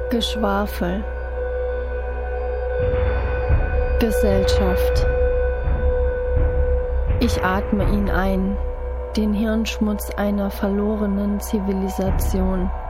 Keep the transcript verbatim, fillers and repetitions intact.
Geschwafel, Gesellschaft. Ich atme ihn ein, den Hirnschmutz einer verlorenen Zivilisation.